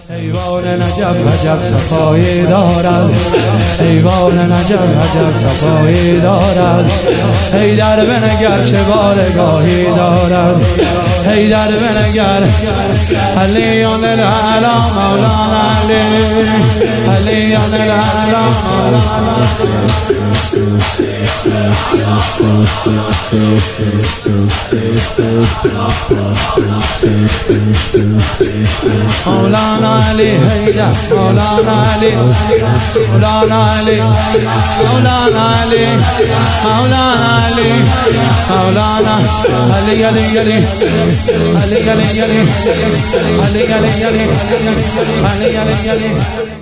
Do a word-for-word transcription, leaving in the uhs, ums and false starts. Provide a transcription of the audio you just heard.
ایوان نجف عجب صفایی دارد، ایوان نجف عجب صفایی دارد. حیدر بنگر چه بارگاهی دارد، حیدر بنگر. علیان العلا مولانا علی، علیان العلا مولانا مولانا علی حیدر، مولانا علی، مولانا علی، مولانا علی، مولانا علی، مولانا علی علی علی علی علی علی علی علی علی علی علی علی